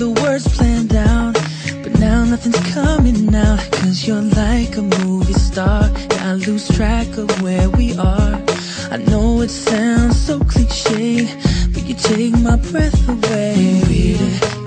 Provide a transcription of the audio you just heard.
the words planned out, but now nothing's coming out. Cause you're like a movie star, and I lose track of where we are. I know it sounds so cliche, but you take my breath away. When we're